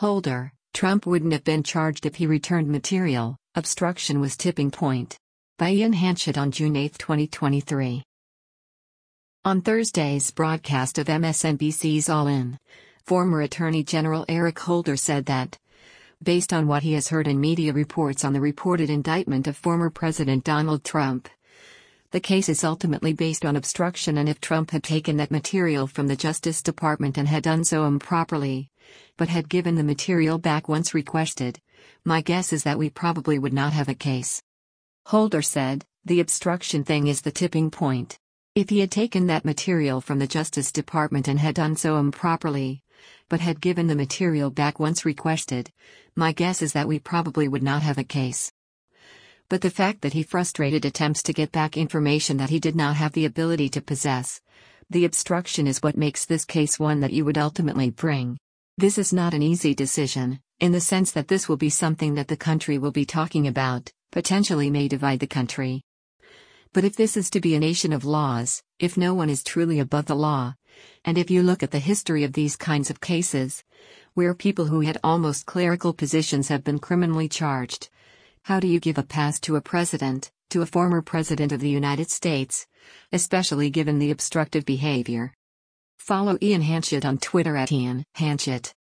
Holder, Trump wouldn't have been charged if he returned material. Obstruction was tipping point. By Ian Hanchett on June 8, 2023. On Thursday's broadcast of MSNBC's All In, former Attorney General Eric Holder said that, based on what he has heard in media reports on the reported indictment of former President Donald Trump, the case is ultimately based on obstruction, and if Trump had taken that material from the Justice Department and had done so improperly, but had given the material back once requested, my guess is that we probably would not have a case. Holder said, the obstruction thing is the tipping point. If he had taken that material from the Justice Department and had done so improperly, but had given the material back once requested, my guess is that we probably would not have a case. But the fact that he frustrated attempts to get back information that he did not have the ability to possess, the obstruction is what makes this case one that you would ultimately bring. This is not an easy decision, in the sense that this will be something that the country will be talking about, potentially may divide the country. But if this is to be a nation of laws, if no one is truly above the law, and if you look at the history of these kinds of cases, where people who had almost clerical positions have been criminally charged, how do you give a pass to a president, to a former president of the United States, especially given the obstructive behavior? Follow Ian Hanchett on Twitter @IanHanchett.